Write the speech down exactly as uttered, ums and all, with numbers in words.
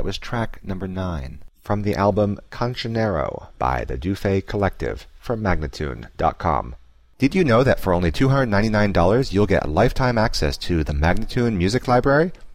That was track number nine from the album Cancionero by the Dufay Collective from Magnatune dot com. Did you know that for only two hundred ninety-nine dollars you'll get lifetime access to the Magnatune Music Library?